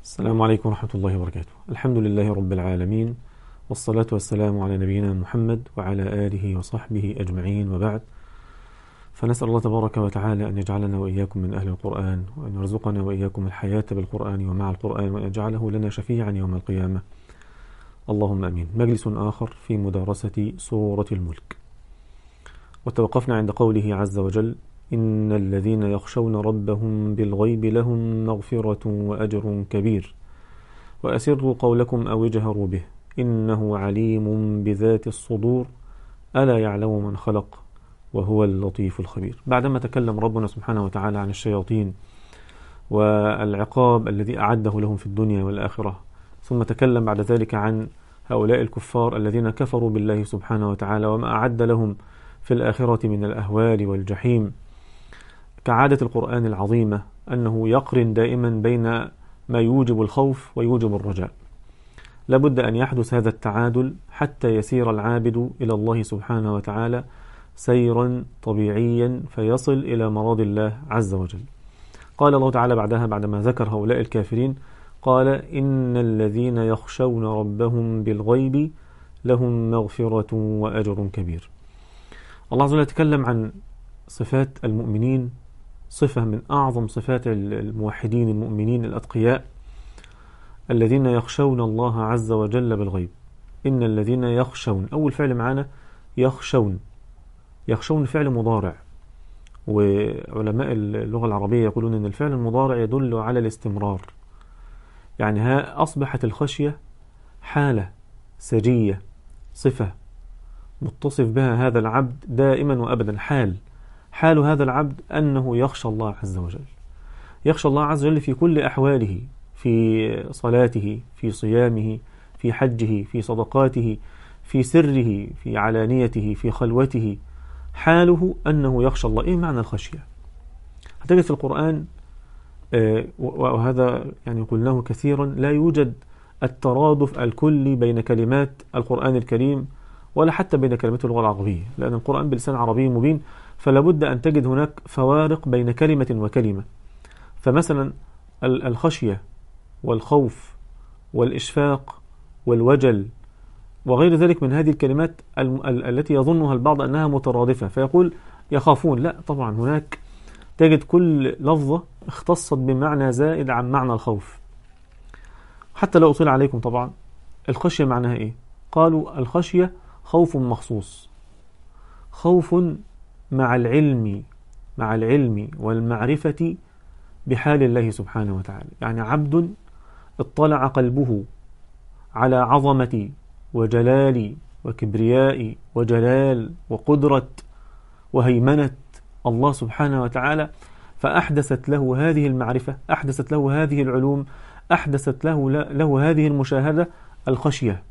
السلام عليكم ورحمة الله وبركاته. الحمد لله رب العالمين، والصلاة والسلام على نبينا محمد وعلى آله وصحبه أجمعين، وبعد. فنسأل الله تبارك وتعالى أن يجعلنا وإياكم من أهل القرآن، وأن يرزقنا وإياكم الحياة بالقرآن ومع القرآن، وأن يجعله لنا شفيعا يوم القيامة. اللهم أمين. مجلس آخر في مدارسة سورة الملك، وتوقفنا عند قوله عز وجل: إن الذين يخشون ربهم بالغيب لهم مغفرة وأجر كبير، وأسروا قولكم أو اجهروا به إنه عليم بذات الصدور ألا يعلم من خلق وهو اللطيف الخبير. بعدما تكلم ربنا سبحانه وتعالى عن الشياطين والعقاب الذي أعده لهم في الدنيا والآخرة، ثم تكلم بعد ذلك عن هؤلاء الكفار الذين كفروا بالله سبحانه وتعالى وما أعد لهم في الآخرة من الأهوال والجحيم. كعادة القرآن العظيمة أنه يقرن دائما بين ما يوجب الخوف ويوجب الرجاء. لابد أن يحدث هذا التعادل حتى يسير العابد إلى الله سبحانه وتعالى سيرا طبيعيا فيصل إلى مراد الله عز وجل. قال الله تعالى بعدها، بعدما ذكر هؤلاء الكافرين، قال: إن الذين يخشون ربهم بالغيب لهم مغفرة وأجر كبير. الله عز وجل يتكلم عن صفات المؤمنين، صفة من أعظم صفات الموحدين المؤمنين الأتقياء الذين يخشون الله عز وجل بالغيب. إن الذين يخشون، أول فعل معنا يخشون. يخشون فعل مضارع، وعلماء اللغة العربية يقولون أن الفعل المضارع يدل على الاستمرار. يعني أصبحت الخشية حالة سجية، صفة متصف بها هذا العبد دائما وأبدا. حال هذا العبد أنه يخشى الله عز وجل، يخشى الله عز وجل في كل أحواله، في صلاته، في صيامه، في حجه، في صدقاته، في سره، في علانيته، في خلوته. حاله أنه يخشى الله. إيه معنى الخشية؟ هتجد في القرآن وهذا يعني قلناه كثيرا، لا يوجد الترادف الكلي بين كلمات القرآن الكريم ولا حتى بين كلمات اللغة العربية، لأن القرآن بلسان عربي مبين، فلا بد أن تجد هناك فوارق بين كلمة وكلمة. فمثلا الخشية والخوف والإشفاق والوجل وغير ذلك من هذه الكلمات التي يظنها البعض أنها مترادفة، فيقول يخافون. لا، طبعا هناك تجد كل لفظة اختصت بمعنى زائد عن معنى الخوف. حتى لو أطيل عليكم، طبعا الخشية معناها إيه؟ قالوا الخشية خوف مخصوص، خوف مع العلم والمعرفة بحال الله سبحانه وتعالى. يعني عبد اطلع قلبه على عظمة وجلال وكبرياء وجلال وقدرة وهيمنة الله سبحانه وتعالى، فأحدثت له هذه المعرفة، أحدثت له هذه العلوم، أحدثت له هذه المشاهدة، الخشية.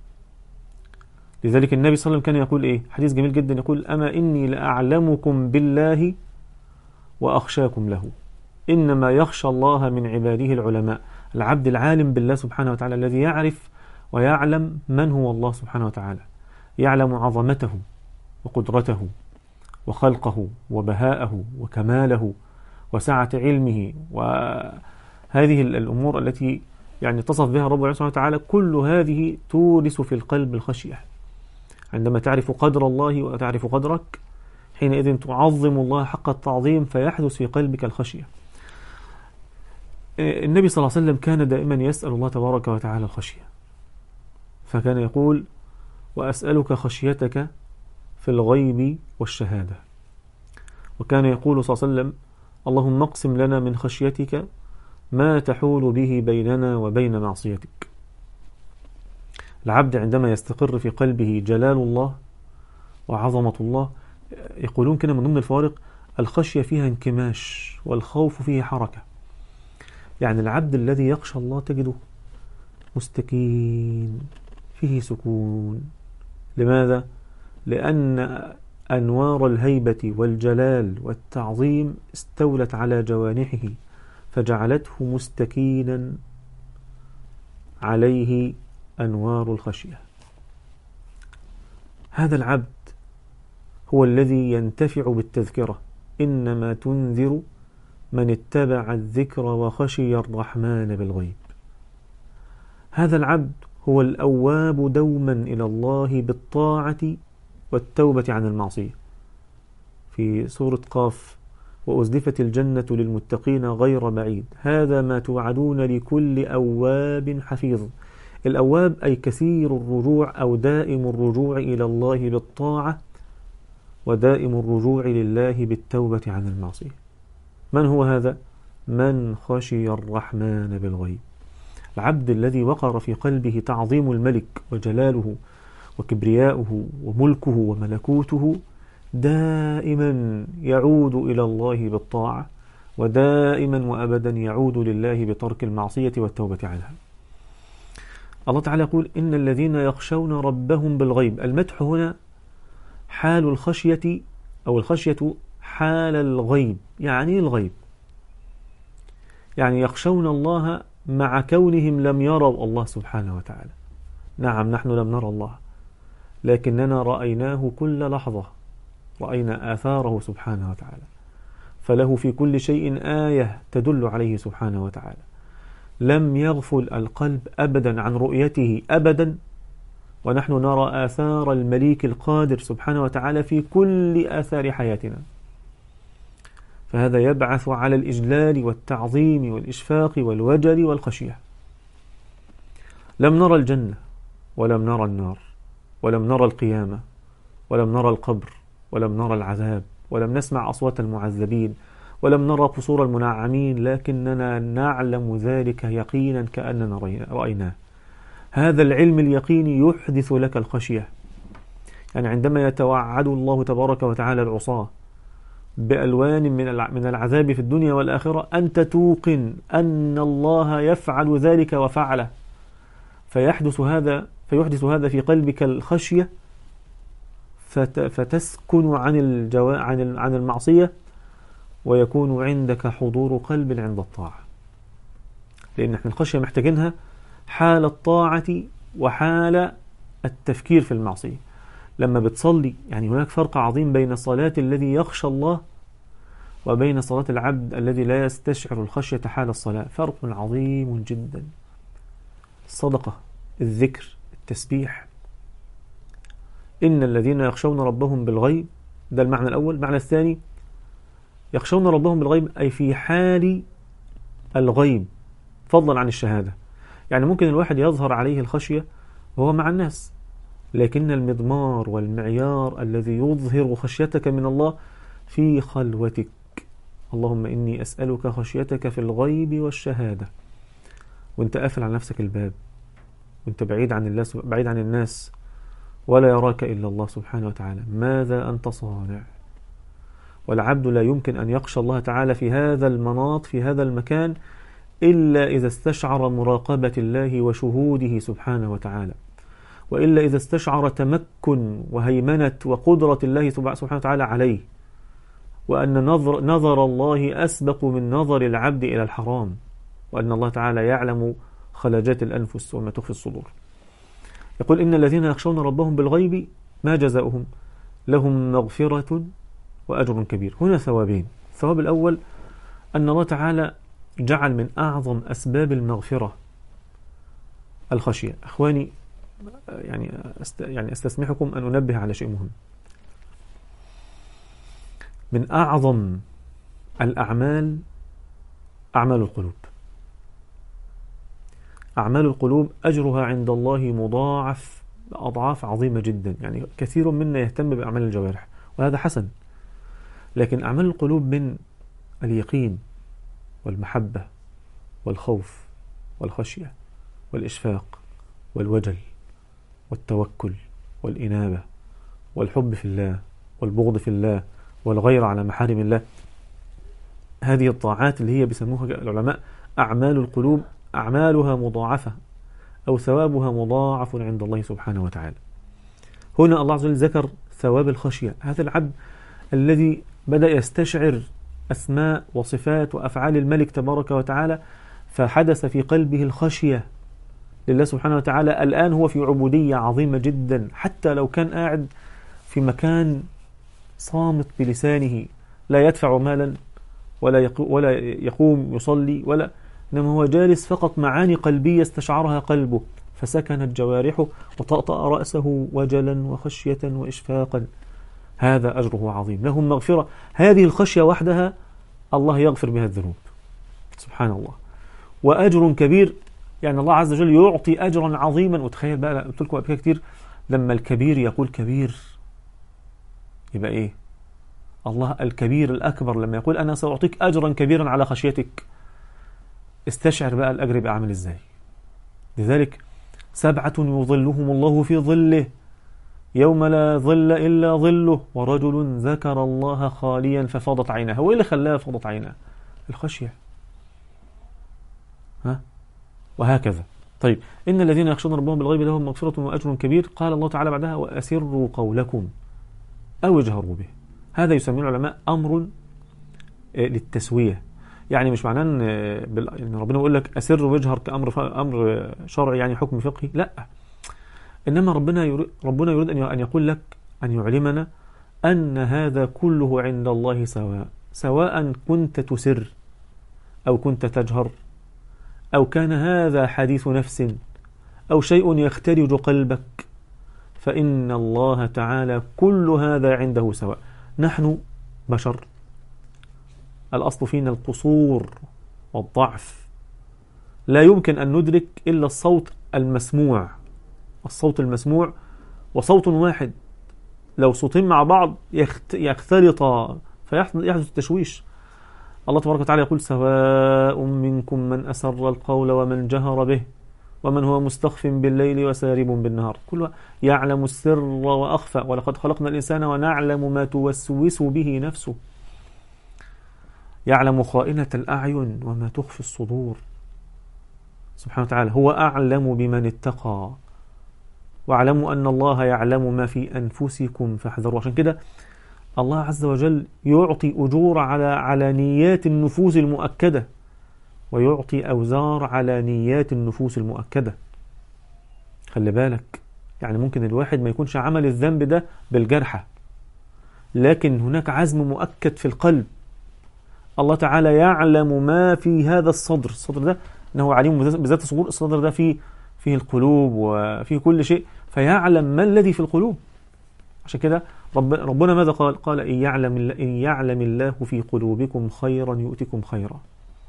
لذلك النبي صلى الله عليه وسلم كان يقول إيه؟ حديث جميل جدا، يقول: أما إني لأعلمكم بالله وأخشاكم له. إنما يخشى الله من عباده العلماء. العبد العالم بالله سبحانه وتعالى الذي يعرف ويعلم من هو الله سبحانه وتعالى، يعلم عظمته وقدرته وخلقه وبهاءه وكماله وسعة علمه، وهذه الأمور التي يعني تصف بها رب سبحانه وتعالى، كل هذه تورث في القلب الخشية. عندما تعرف قدر الله وتعرف قدرك، حينئذ تعظم الله حق التعظيم، فيحدث في قلبك الخشية. النبي صلى الله عليه وسلم كان دائما يسأل الله تبارك وتعالى الخشية، فكان يقول: وأسألك خشيتك في الغيب والشهادة. وكان يقول صلى الله عليه وسلم: اللهم اقسم لنا من خشيتك ما تحول به بيننا وبين معصيتك. العبد عندما يستقر في قلبه جلال الله وعظمة الله، يقولون كده من ضمن الفوارق: الخشية فيها انكماش والخوف فيه حركة. يعني العبد الذي يخشى الله تجده مستكين، فيه سكون. لماذا؟ لأن أنوار الهيبة والجلال والتعظيم استولت على جوانحه، فجعلته مستكينا عليه أنوار الخشية. هذا العبد هو الذي ينتفع بالتذكرة. إنما تنذر من اتبع الذكر وخشي الرحمن بالغيب. هذا العبد هو الأواب دوما إلى الله بالطاعة والتوبة عن المعصية. في سورة قاف: وأزلفت الجنة للمتقين غير بعيد هذا ما توعدون لكل أواب حفيظ. الأواب أي كثير الرجوع أو دائم الرجوع إلى الله بالطاعة ودائم الرجوع لله بالتوبة عن المعصية. من هو هذا؟ من خشي الرحمن بالغيب. العبد الذي وقر في قلبه تعظيم الملك وجلاله وكبرياؤه وملكه وملكوته دائما يعود إلى الله بالطاعة ودائما وأبدا يعود لله بترك المعصية والتوبة عنها. الله تعالى يقول: إن الذين يخشون ربهم بالغيب. المدح هنا حال الخشية أو الخشية حال الغيب. يعني الغيب يعني يخشون الله مع كونهم لم يروا الله سبحانه وتعالى. نعم، نحن لم نرى الله لكننا رأيناه كل لحظة، رأينا آثاره سبحانه وتعالى، فله في كل شيء آية تدل عليه سبحانه وتعالى. لم يغفل القلب أبدا عن رؤيته أبدا، ونحن نرى آثار المليك القادر سبحانه وتعالى في كل آثار حياتنا. فهذا يبعث على الإجلال والتعظيم والإشفاق والوجل والخشية. لم نرى الجنة ولم نرى النار ولم نرى القيامة ولم نرى القبر ولم نرى العذاب ولم نسمع أصوات المعذبين ولم نرى قصور المنعمين، لكننا نعلم ذلك يقينا كأننا رأيناه. هذا العلم اليقيني يحدث لك الخشية. يعني عندما يتوعد الله تبارك وتعالى العصاة بألوان من العذاب في الدنيا والآخرة، أنت توقن أن الله يفعل ذلك وفعله، فيحدث هذا في قلبك الخشية، فتسكن عن المعصية، ويكون عندك حضور قلب عند الطاعة. لأن احنا الخشية محتاجينها حال الطاعة وحال التفكير في المعصية. لما بتصلي، يعني هناك فرق عظيم بين صلاة الذي يخشى الله وبين صلاة العبد الذي لا يستشعر الخشية حال الصلاة. فرق عظيم جدا. الصدقة، الذكر، التسبيح. إن الذين يخشون ربهم بالغيب، ده المعنى الأول. المعنى الثاني: يخشون ربهم بالغيب أي في حال الغيب فضلا عن الشهادة. يعني ممكن الواحد يظهر عليه الخشية وهو مع الناس، لكن المضمار والمعيار الذي يظهر خشيتك من الله في خلوتك. اللهم إني أسألك خشيتك في الغيب والشهادة، وانت قافل على نفسك الباب، وانت بعيد عن الناس، ولا يراك إلا الله سبحانه وتعالى. ماذا أنت صانع؟ والعبد لا يمكن أن يخشى الله تعالى في هذا المناط، في هذا المكان، إلا إذا استشعر مراقبة الله وشهوده سبحانه وتعالى، وإلا إذا استشعر تمكن وهيمنة وقدرة الله سبحانه وتعالى عليه، وأن نظر الله أسبق من نظر العبد إلى الحرام، وأن الله تعالى يعلم خلاجات الأنفس وما تخفي الصدور. يقول: إن الذين يخشون ربهم بالغيب ما جزاؤهم؟ لهم مغفرة وأجر كبير. هنا ثوابين. الثواب الأول أن الله تعالى جعل من أعظم أسباب المغفرة الخشية. أخواني، يعني أستسمحكم أن أنبه على شيء مهم. من أعظم الأعمال أعمال القلوب. أعمال القلوب أجرها عند الله مضاعف بأضعاف عظيمة جدا. يعني كثير منا يهتم بأعمال الجوارح، وهذا حسن، لكن أعمال القلوب من اليقين والمحبة والخوف والخشية والإشفاق والوجل والتوكل والإنابة والحب في الله والبغض في الله والغير على محارم الله. هذه الطاعات اللي هي بيسموها العلماء أعمال القلوب، أعمالها مضاعفة أو ثوابها مضاعف عند الله سبحانه وتعالى. هنا الله عز وجل ذكر ثواب الخشية. هذا العبد الذي بدأ يستشعر أسماء وصفات وأفعال الملك تبارك وتعالى، فحدث في قلبه الخشية لله سبحانه وتعالى. الآن هو في عبودية عظيمة جدا، حتى لو كان قاعد في مكان صامت بلسانه، لا يدفع مالا ولا يقوم يصلي، إنما هو جالس فقط معاني قلبية استشعرها قلبه فسكنت جوارحه وطأطأ رأسه وجلا وخشية وإشفاقا. هذا أجره عظيم، لهم مغفرة. هذه الخشية وحدها الله يغفر بها الذنوب، سبحان الله. وأجر كبير، يعني الله عز وجل يعطي أجرا عظيما. وتخيل بقى، قلت لكم قبل كتير، لما الكبير يقول كبير يبقى إيه؟ الله الكبير الأكبر لما يقول أنا سأعطيك أجرا كبيرا على خشيتك، استشعر بقى الأجر يبقى عامل إزاي. لذلك 7 يظلهم الله في ظله يوم لا ظل إلا ظله، ورجل ذكر الله خاليا ففاضت عيناه. هو إيه اللي خلاه فاضت عيناه؟ الخشية. وهكذا. طيب، إن الذين يخشون ربهم بالغيب لهم مغفرة وأجر كبير. قال الله تعالى بعدها وأسروا قولكم أو اجهروا به. هذا يسميه العلماء أمر للتسوية. يعني مش معناه إن ربنا يقول لك أسر واجهر كأمر شرعي، يعني حكم فقهي، لا. إنما ربنا يريد أن يقول لك، أن يعلمنا أن هذا كله عند الله سواء كنت تسر أو كنت تجهر، أو كان هذا حديث نفس أو شيء يخترج قلبك، فإن الله تعالى كل هذا عنده سواء. نحن بشر، الأصل فينا القصور والضعف، لا يمكن أن ندرك إلا الصوت المسموع. الصوت المسموع وصوت واحد، لو صوتين مع بعض يختلطا فيحدث التشويش. الله تبارك وتعالى يقول سواء منكم من أسر القول ومن جهر به ومن هو مستخف بالليل وسارب بالنهار، كل يعلم السر وأخفى، ولقد خلقنا الإنسان ونعلم ما توسوس به نفسه، يعلم خائنة الأعين وما تخفي الصدور، سبحانه وتعالى. هو أعلم بمن اتقى، واعلموا أن الله يعلم ما في أنفسكم فاحذروا. عشان كده الله عز وجل يعطي أجور على نيات النفوس المؤكدة، ويعطي أوزار على نيات النفوس المؤكدة. خلي بالك، يعني ممكن الواحد ما يكونش عمل الذنب ده بالجرحة، لكن هناك عزم مؤكد في القلب. الله تعالى يعلم ما في هذا الصدر. الصدر ده إنه عليم بذات الصدور. الصدر ده فيه القلوب وفيه كل شيء، فيعلم ما الذي في القلوب. عشان كده ربنا ماذا قال؟ قال إن يعلم الله في قلوبكم خيرا يؤتكم خيرا،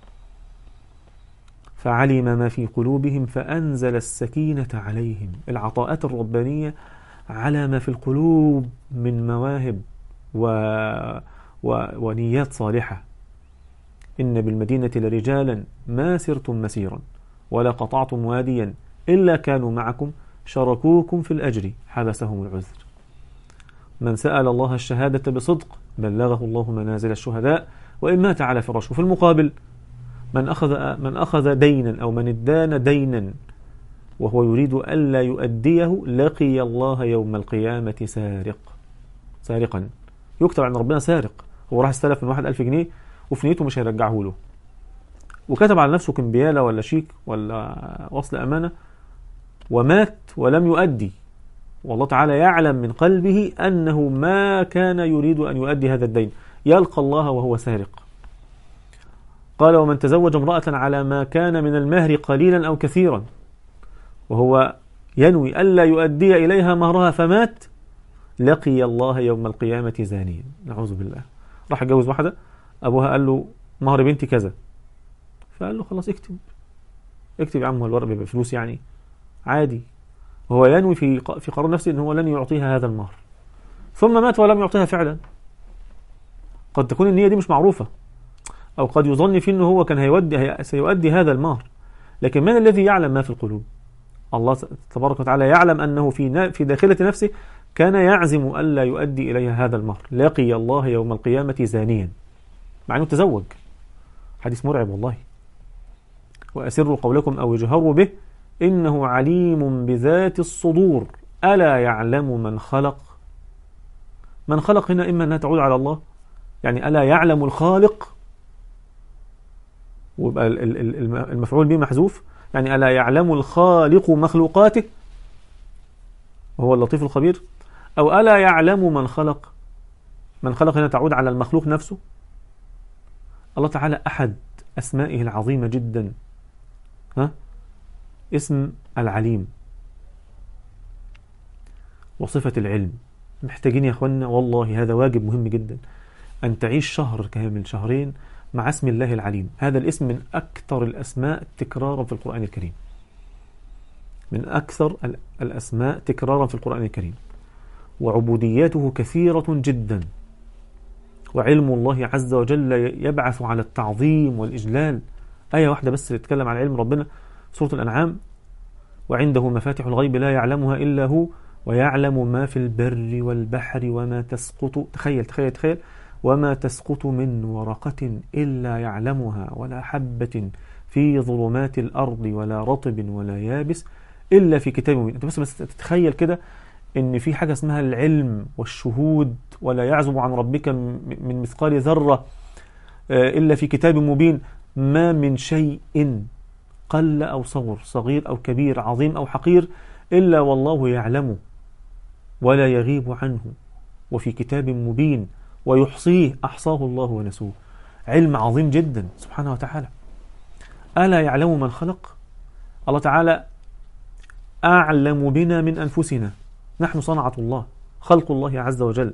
فعلم ما في قلوبهم فأنزل السكينة عليهم. العطاءات الربانية على ما في القلوب من مواهب ونيات صالحة. إن بالمدينة لرجالا ما سرتم مسيرا ولا قطعتم واديا إلا كانوا معكم شركوكم في الأجر حبسهم العذر. من سأل الله الشهادة بصدق بلغه الله منازل الشهداء وإن مات على فراشه. في المقابل من أخذ دينا أو من ادان دينا وهو يريد ألا يؤديه لقي الله يوم القيامة سارقا، يكتب عند ربنا سارق. هو راح استلف من واحد 1000 جنيه وفي نيته مش هيرجعه له، وكتب على نفسه كمبيالة ولا شيك ولا وصل أمانة ومات ولم يؤدي، والله تعالى يعلم من قلبه أنه ما كان يريد أن يؤدي هذا الدين، يلقى الله وهو سارق. قال ومن تزوج امرأة على ما كان من المهر قليلا أو كثيرا وهو ينوي ألا يؤدي إليها مهرها فمات لقي الله يوم القيامة زانيا، نعوذ بالله. راح يتجوز واحدة أبوها قال له مهر بنتي كذا، فقال له خلاص اكتب يا عم، الورق بيبقى فلوس يعني عادي. وهو ينوي في قرار نفسه أنه لن يعطيها هذا المهر، ثم مات ولم يعطيها فعلا. قد تكون النية دي مش معروفة، أو قد يظن فيه أنه هو كان سيؤدي هذا المهر، لكن من الذي يعلم ما في القلوب؟ الله تبارك وتعالى يعلم أنه في داخلة نفسه كان يعزم ألا يؤدي إليها هذا المهر، لقي الله يوم القيامة زانيا، مع أنه تزوج. حديث مرعب والله. وأسروا قولكم أو اجهروا به إنه عليم بذات الصدور ألا يعلم من خلق. من خلق هنا إما أنها تعود على الله، يعني ألا يعلم الخالق، ويبقى المفعول به محذوف، يعني ألا يعلم الخالق مخلوقاته وهو اللطيف الخبير، أو ألا يعلم من خلق. من خلق هنا تعود على المخلوق نفسه. الله تعالى أحد أسمائه العظيمة جدا ها؟ اسم العليم وصفة العلم. محتاجين يا أخوانا والله، هذا واجب مهم جدا، أن تعيش شهر كامل، شهرين مع اسم الله العليم. هذا الاسم من أكثر الأسماء تكرارا في القرآن الكريم، من أكثر الأسماء تكرارا في القرآن الكريم، وعبودياته كثيرة جدا، وعلم الله عز وجل يبعث على التعظيم والإجلال. آية واحدة بس تتكلم عن علم ربنا، سورة الأنعام: وعنده مفاتح الغيب لا يعلمها إلا هو ويعلم ما في البر والبحر وما تسقط، تخيل تخيل تخيل، وما تسقط من ورقة إلا يعلمها ولا حبة في ظلمات الأرض ولا رطب ولا يابس إلا في كتاب مبين. أنت بس تتخيل كده إن في حاجة اسمها العلم والشهود، ولا يعزب عن ربك من مثقال ذرة إلا في كتاب مبين. ما من شيء قل أو صغر، صغير أو كبير، عظيم أو حقير، إلا والله يعلمه ولا يغيب عنه، وفي كتاب مبين، ويحصيه، أحصاه الله ونسوه. علم عظيم جدا سبحانه وتعالى. ألا يعلم من خلق؟ الله تعالى أعلم بنا من أنفسنا، نحن صنعة الله، خلق الله عز وجل.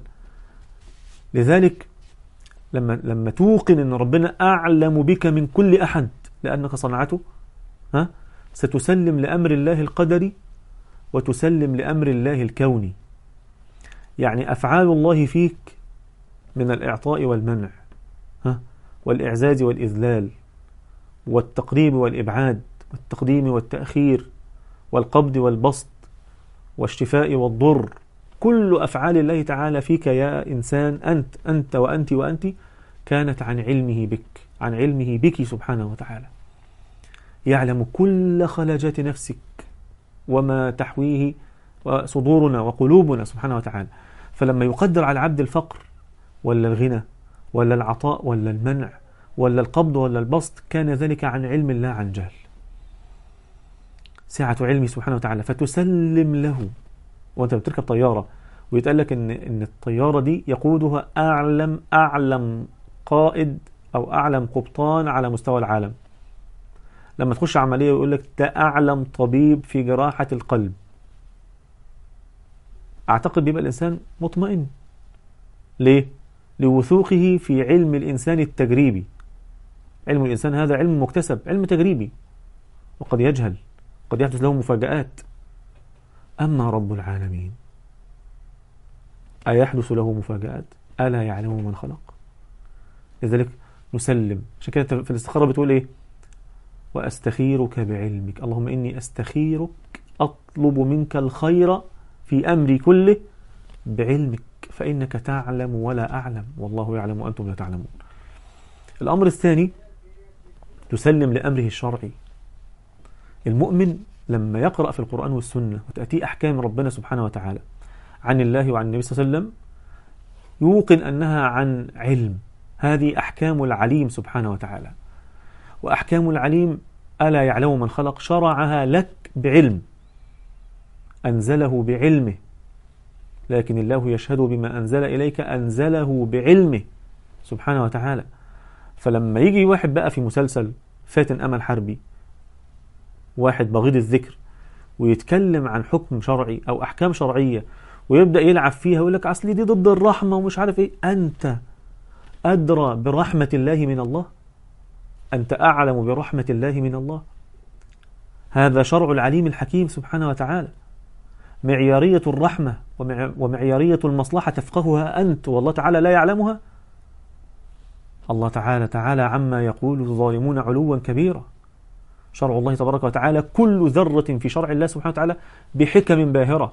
لذلك لما توقن أن ربنا أعلم بك من كل أحد لأنك صنعته، ستسلم لأمر الله القدري وتسلم لأمر الله الكوني. يعني أفعال الله فيك من الإعطاء والمنع، والإعزاز والإذلال، والتقريب والإبعاد، والتقديم والتأخير، والقبض والبسط، والشفاء والضر، كل أفعال الله تعالى فيك يا إنسان، أنت وأنت وأنت، كانت عن علمه بك، عن علمه بك سبحانه وتعالى. يعلم كل خلاجات نفسك وما تحويه صدورنا وقلوبنا سبحانه وتعالى. فلما يقدر على العبد الفقر ولا الغنى ولا العطاء ولا المنع ولا القبض ولا البسط، كان ذلك عن علم الله عن جهل. سعة علمه سبحانه وتعالى، فتسلم له. وانت بتركب طيارة ويتقال لك ان الطيارة دي يقودها أعلم قائد أو أعلم قبطان على مستوى العالم. لما تخش عملية ويقول لك ده أعلم طبيب في جراحة القلب، أعتقد بيبقى الإنسان مطمئن. ليه؟ لوثوقه في علم الإنسان التجريبي. علم الإنسان هذا علم مكتسب، علم تجريبي، وقد يجهل، قد يحدث له مفاجآت. أما رب العالمين أيحدث له مفاجآت؟ ألا يعلم من خلق؟ لذلك نسلم. عشان كده في الاستخارة بتقول إيه؟ وأستخيرك بعلمك، اللهم إني أستخيرك، أطلب منك الخير في أمري كله بعلمك، فإنك تعلم ولا أعلم، والله يعلم وأنتم لا تعلمون. الأمر الثاني، تسلم لأمره الشرعي. المؤمن لما يقرأ في القرآن والسنة وتأتي أحكام ربنا سبحانه وتعالى عن الله وعن النبي صلى الله عليه وسلم، يوقن أنها عن علم. هذه أحكام العليم سبحانه وتعالى. وأحكام العليم ألا يعلم من خلق، شرعها لك بعلم، أنزله بعلمه، لكن الله يشهد بما أنزل إليك، أنزله بعلمه سبحانه وتعالى. فلما يجي واحد بقى في مسلسل فاتن أمل حربي، واحد بغيض الذكر، ويتكلم عن حكم شرعي أو أحكام شرعية ويبدأ يلعب فيها ويقول لك أصلي دي ضد الرحمة ومش عارف إيه، أنت أدرى برحمة الله من الله؟ أنت أعلم برحمة الله من الله؟ هذا شرع العليم الحكيم سبحانه وتعالى. معيارية الرحمة ومعيارية المصلحة تفقهها أنت والله تعالى لا يعلمها. الله تعالى عما يقول الظالمون علوا كبيرا. شرع الله تبارك وتعالى كل ذرة في شرع الله سبحانه وتعالى بحكم باهرة،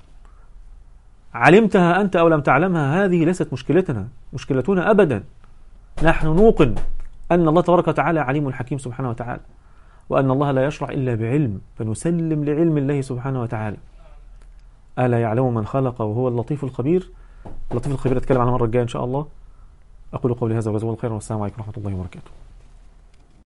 علمتها أنت أو لم تعلمها، هذه ليست مشكلتنا أبدا. نحن نوقن أن الله تبارك وتعالى عليم حكيم سبحانه وتعالى، وأن الله لا يشرع إلا بعلم، فنسلم لعلم الله سبحانه وتعالى. ألا يعلم من خلق وهو اللطيف الخبير. اللطيف الخبير أتكلم عنه المرة الجاية إن شاء الله. أقول قولي هذا وجزاكم الله خيرا، والسلام عليكم ورحمة الله وبركاته.